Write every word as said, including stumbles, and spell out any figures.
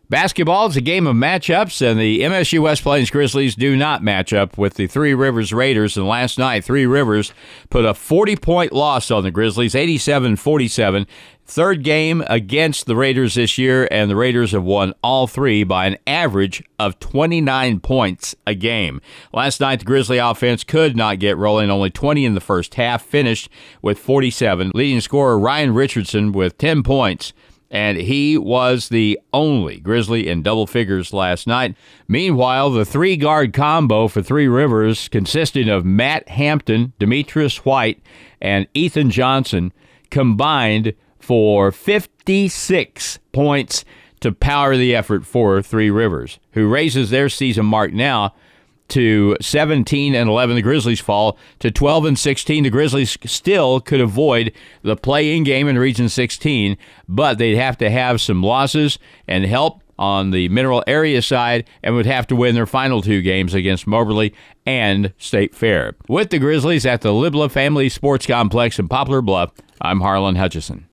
Basketball is a game of matchups, and the M S U West Plains Grizzlies do not match up with the Three Rivers Raiders. And last night, Three Rivers put a forty-point loss on the Grizzlies, eighty-seven forty-seven. Third game against the Raiders this year, and the Raiders have won all three by an average of twenty-nine points a game. Last night, the Grizzly offense could not get rolling. Only twenty in the first half, finished with forty-seven. Leading scorer Ryan Richardson with ten points. And he was the only Grizzly in double figures last night. Meanwhile, the three-guard combo for Three Rivers, consisting of Matt Hampton, Demetrius White, and Ethan Johnson, combined for fifty-six points to power the effort for Three Rivers, who raises their season mark now to seventeen and eleven. The Grizzlies fall to twelve and sixteen. The Grizzlies still could avoid the play-in game in Region sixteen, but they'd have to have some losses and help on the Mineral Area side and would have to win their final two games against Moberly and State Fair. With the Grizzlies at the Libla Family Sports Complex in Poplar Bluff, I'm Harlan Hutchison.